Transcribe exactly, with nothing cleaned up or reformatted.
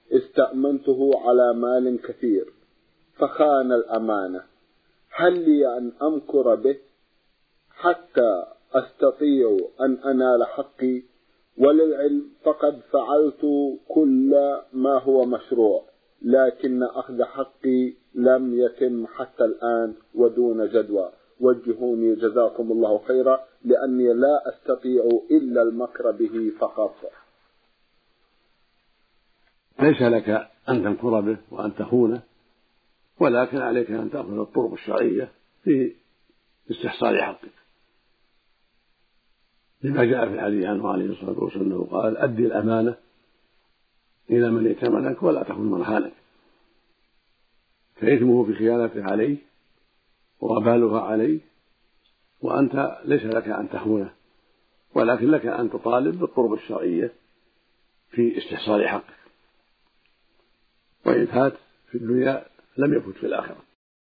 استأمنته على مال كثير فخان الأمانة، هل لي أن أمكر به حتى أستطيع أن أنال حقي؟ وللعلم فقد فعلت كل ما هو مشروع، لكن أخذ حقي لم يتم حتى الآن ودون جدوى. وجهوني جزاكم الله خيرا، لأني لا أستطيع إلا المكر به فقط. ليس لك أن تمكر به وأن تخونه، ولكن عليك أن تأخذ الطرق الشرعية في استحصال حقك، لما جاء في الحديث عنه عليه الصلاة والسلام قال: أدي الأمانة إلى من ائتمنك ولا تخن من خانك. فإثمه في خيانته عليه ووبالها عليه، وأنت ليس لك أن تخونه، ولكن لك أن تطالب بالطرق الشرعية في استحصال حقك، وإن فات في الدنيا لم يفت في الآخرة.